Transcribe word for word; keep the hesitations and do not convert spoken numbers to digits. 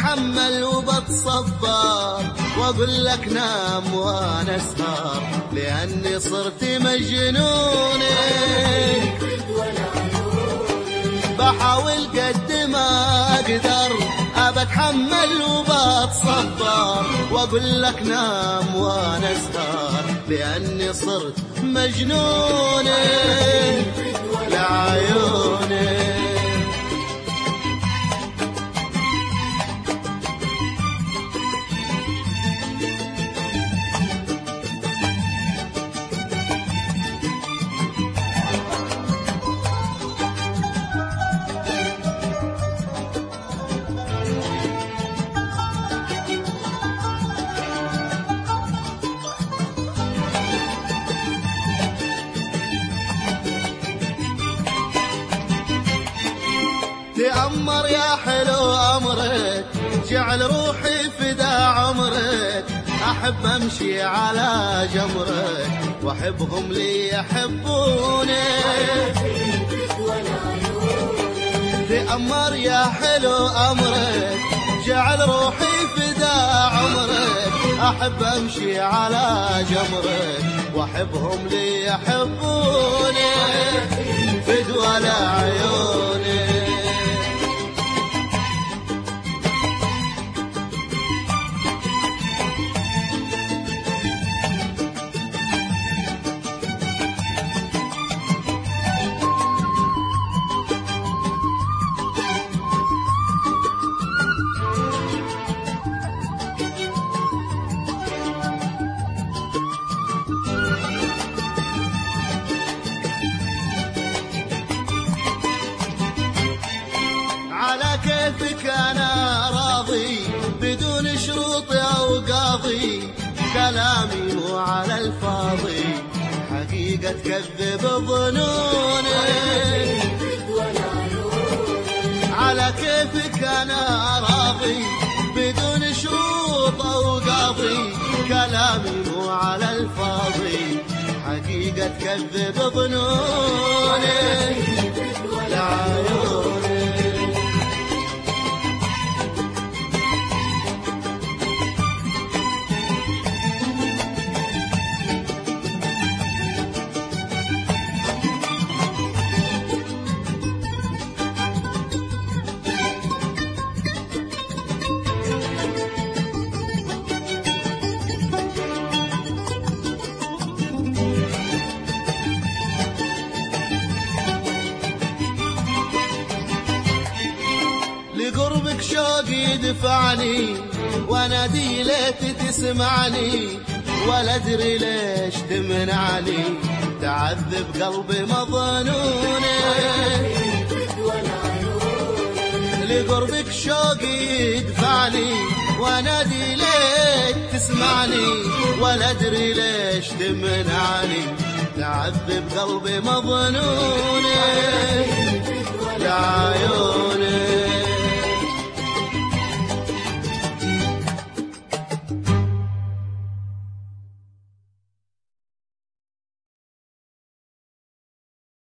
بتحمل وبتصبر واقول لك نام وانا اسهر، لاني صرت مجنونة. بحاول قد ما اقدر بتحمل وبتصبر واقول لك نام وانا اسهر، لاني صرت مجنونة لعيوني. تأمر يا حلو أمرك، جعل روحي فدا عمرك، أحب أمشي على جمرك وأحبهم لي يحبوني. تأمر يا حلو أمرك، جعل روحي فدا عمرك، أحب أمشي على جمرك وأحبهم لي يحبوني فدوى لعيوني. على كيفك أنا راضي بدون شروط أو قاضي، كلامي مو على الفاضي، حقيقة تكذب ظنوني. على كيفك أنا راضي بدون شروط أو قاضي، كلامي مو على الفاضي، حقيقة تكذب ظنوني لعيوني. لقربك شوقي يدفعني وانادي ليت تسمعني، ولا ادري ليش تمنعني، تعذب قلبي مظنوني. لقربك شوقي يدفعني وانادي ليت تسمعني، ولا ادري ليش تمنعني، تعذب قلبي مظنوني لعيوني.